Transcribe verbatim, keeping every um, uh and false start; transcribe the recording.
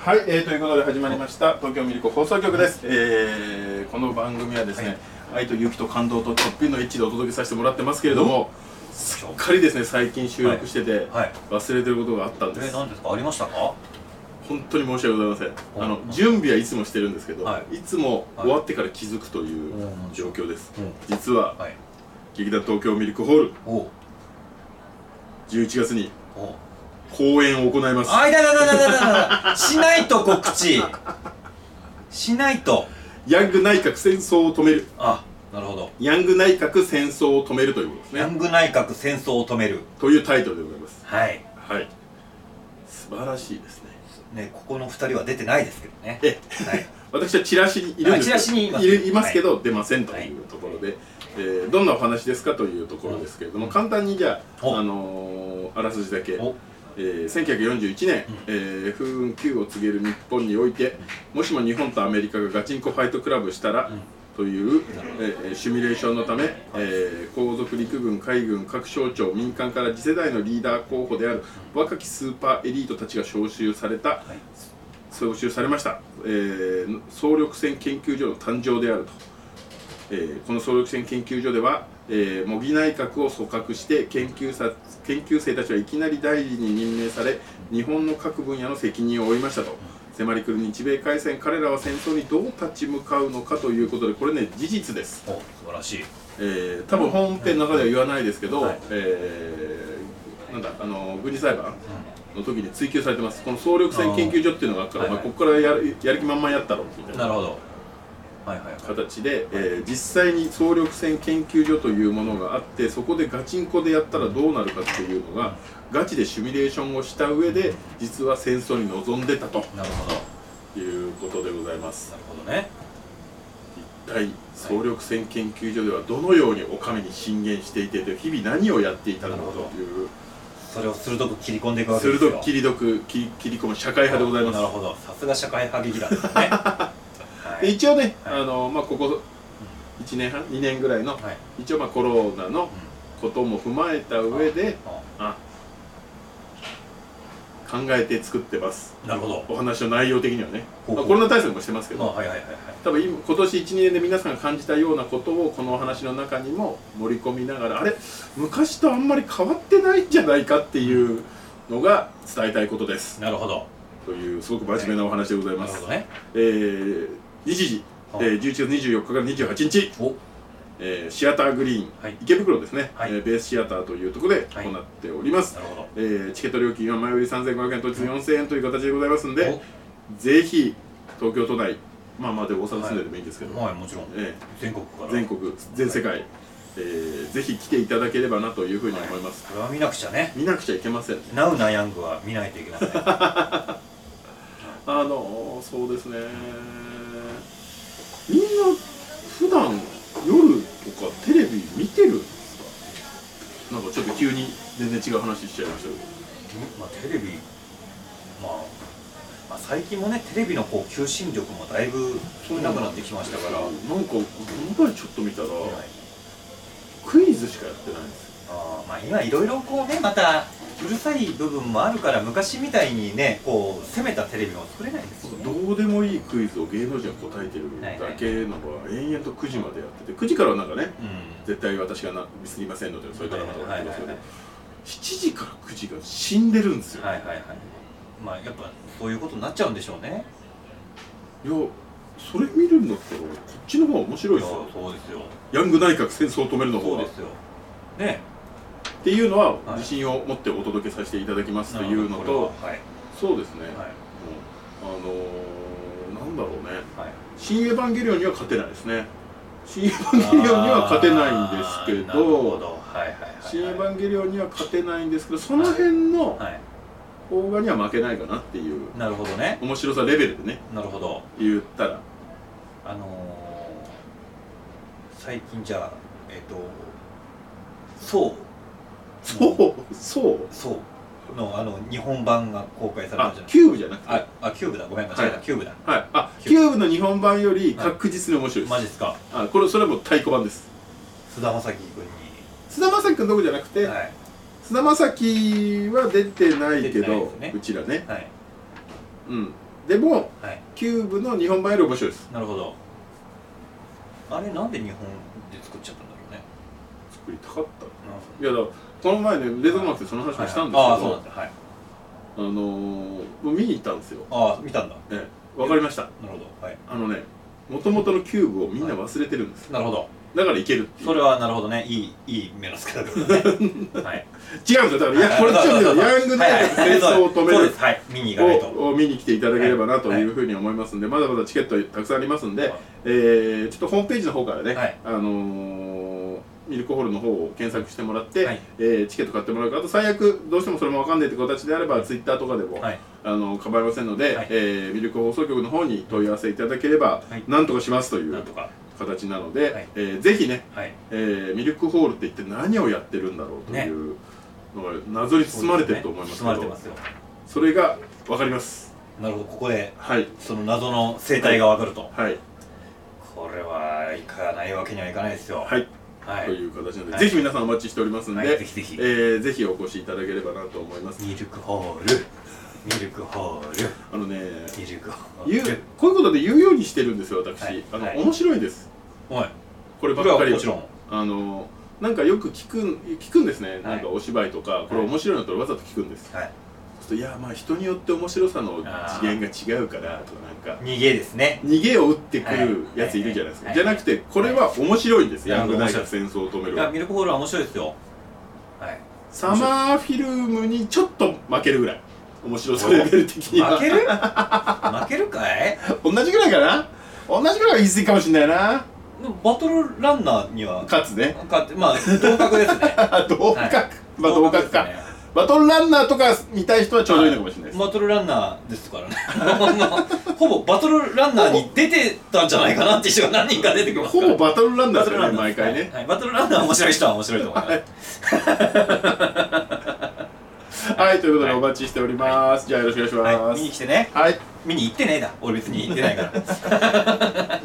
はい、えー、ということで始まりました東京ミルク放送局です、えー、この番組はですね、はい、愛と勇気と感動とちょっぴりのエッチでお届けさせてもらってますけれども、すっかりですね最近収録してて忘れてることがあったんです。 えー、何ですか？ありましたか？ 本当に申し訳ございません。あの準備はいつもしてるんですけど、はい、いつも終わってから気づくという状況です。実は、はい、劇団東京ミルクホールじゅういちがつに公演を行います。 あいだだだだだだしないと告知しないと。 ヤング内閣戦争を止める。 あ、なるほど。 ヤング内閣戦争を止めるということですね。 ヤング内閣戦争を止めるというタイトルでございます。 はいはい、素晴らしいですね。 ね、ここのふたりは出てないですけどね。 え、はい、私はチラシにいるんですけど、チラシにいます、いますけど、はい、出ませんというところで、はい、えー、どんなお話ですかというところですけれども、簡単にじゃあ、あのー、あらすじだけ。えー、せんきゅうひゃくよんじゅういちねん、えー、風雲急を告げる日本において、もしも日本とアメリカがガチンコファイトクラブしたら、うん、という、えー、シミュレーションのため、えー、皇族陸軍海軍各省庁民間から次世代のリーダー候補である若きスーパーエリートたちが招集された、はい、招集されました、えー、総力戦研究所の誕生であると、えー、この総力戦研究所ではえー、模擬内閣を組閣して研究さ研究生たちはいきなり大臣に任命され、日本の各分野の責任を負いましたと。迫り来る日米開戦、彼らは戦争にどう立ち向かうのかということで、これね事実です。 お、素晴らしい。 えー、多分本編の中では言わないですけど、はい、えー、なんだあの軍事裁判の時に追及されてます。この総力戦研究所っていうのがあるから、まあ、ここからやるやる気満々やったろみたいな。 なるほど。 形で、えー、実際に総力戦研究所というものがあって、そこでガチンコでやったらどうなるかっていうのがガチでシミュレーションをした上で実は戦争に臨んでたということでございます。 なるほどね。 一体総力戦研究所ではどのようにお上に進言していて、日々何をやっていたのかという、 それを鋭く切り込んでいくわけですよ。 鋭く切りどく切り切り込む社会派でございます。 なるほど、さすが社会派劇団ですね。 で一応ね、はい、あのまあ、ここいちねんはんにねんぐらいの、はい、一応まあコロナのことも踏まえた上で、うん、あ考えて作ってます。 なるほど。 お話の内容的にはね、ほうほう、まあ、コロナ対策もしてますけど、多分今今年いちねんで皆さんが感じたようなことをこのお話の中にも盛り込みながら、あれ昔とあんまり変わってないんじゃないかっていうのが伝えたいことです。 なるほど。 というすごく真面目なお話でございます。 なるほどね。 えー日時、えー、じゅういちがつにじゅうよっかからにじゅうはちにち、えー、シアターグリーン、はい、池袋ですね、はい、えー、ベースシアターというところで行っております。はい、えー、チケット料金は前売りさんぜんごひゃくえん、当日よんせんえんという形でございますので、ぜひ東京都内、まあまあで大阪住んででもいいんですけど、 はい、もちろん、えー、全国から全国全世界、はい、えー、ぜひ来ていただければなというふうに思います。 はい、これは見なくちゃね。 見なくちゃいけません。 ナウなヤングは見ないといけません。 あのそうですね。みんな普段夜とかテレビ見てるんですか？なんかちょっと急に全然違う話しちゃいましたけど、 まあ、テレビ、まあ、まあ最近もねテレビのこう求心力もだいぶ少なくなってきましたから、なんかこの前ちょっと見たら、はい、クイズしかやってないんですよ。 あ、まあ、今いろいろこうねまたうるさい部分もあるから、昔みたいにねこう攻めたテレビも作れないんですよね。 どうでもいいクイズを芸能人が答えてるだけのが延々とくじまでやってて、くじからはなんかね、うん、絶対私がなミスりませんので、それからまたやってますけど、しちじからくじが死んでるんですよ。 はいはいはい。まあやっぱそういうことになっちゃうんでしょうね。 いや、それ見るんだったらこっちの方が面白いですよ。 そうですよ。 ヤング内閣戦争を止めるの方が。 そうですよ。ね。 っていうのは自信を持ってお届けさせていただきますというのと、はい、そうですね、はい、あのー、なんだろうね、はい、新エヴァンゲリオンには勝てないですね。新エヴァンゲリオンには勝てないんですけど、新エヴァンゲリオンには勝てないんですけど、その辺の邦画には負けないかなっていう、 なるほどね、 面白さレベルでね、 なるほど言ったら、 あのー、最近じゃあえっ、ー、とそうそうそうそうのあの日本版が公開されたじゃないですか。 キューブじゃなくて、 ああキューブだ、ごめん間違えた、キューブだ。 はい、あキューブの日本版より確実に面白いです。 マジですか？ あ、これそれはもう太鼓判です。 菅田将暉君に。 菅田将暉君どこじゃなくて、菅田将暉は出てないけど、うちらね。はい。うん。 でも、はい、キューブの日本版より面白いです。 なるほど。あれなんで日本で作っちゃったんだろうね。 作りたかった。いやだこの前ねレーザーマークでその話もしたんですけど、ああそうなんだ、はい、あのー、見に行ったんですよ。 ああ見たんだ。 ええ、わかりました。 なるほど。はい。 あのね元々のキューブをみんな忘れてるんです。 なるほど。 だからいけるっていう。 それはなるほどね。いいいい目の付け方だね。はい。 違うんですよ。だからいやこれちょっとヤングナイト戦争を止める見に行かないとを見に来ていただければなというふうに思いますんで、まだまだチケットたくさんありますんで、えー、ちょっとホームページの方からね、あのー、ミルクホールの方を検索してもらって、はい、えー、チケット買ってもらうか、あと最悪どうしてもそれも分かんないって形であればツイッターとかでも、はい、あの構いませんので、はい、えー、ミルク放送局の方に問い合わせいただければ、はい、なんとかしますという形なので、はい、えー、ぜひね、はい、えー、ミルクホールって一体何をやってるんだろうというのが謎に包まれてると思いますけど、ね、それが分かります。 なるほど。ここで、はい、その謎の生態が分かると、はい、これはいかないわけにはいかないですよ。はい、 はい、という形なので、はい、ぜひ皆さんお待ちしておりますので、はい、ぜひぜひ、えー、ぜひお越しいただければなと思います。 ミルクホールミルクホールあのねミルクホールこういうことで言うようにしてるんですよ私、はい、あの、はい、面白いんです。はい、こればっかりはもちろんあのなんかよく聞く聞くんですね、はい、なんかお芝居とかこれ面白いのとわざと聞くんです。はい、いやまあ人によって面白さの次元が違うからとかなんか逃げですね。 逃げを打ってくるやついるじゃないですか。じゃなくてこれは面白いんです。ヤングナイト戦争を止める。 いやミルクホールは面白いですよ。 はい。サマーフィルムにちょっと負けるぐらい面白さレベル的には。 負ける？負けるかい？ 同じぐらいかな。同じぐらいは言い過ぎかもしれないな。 バトルランナーには勝つね。 勝ってまあ同格ですね。 同格。まあ同格か。バトルランナーとか見たい人はちょうどいいのかもしれないです。 バトルランナーですからね。ほぼバトルランナーに出てたんじゃないかなっていう人が何人か出てきますから。 ほぼバトルランナーですよね、毎回ね。 はい、バトルランナー面白い人は面白いと思います。 はい、ということでお待ちしております。じゃあよろしくお願いします。 見に来てね。はい。見に行ってねえだ。俺別に行ってないから。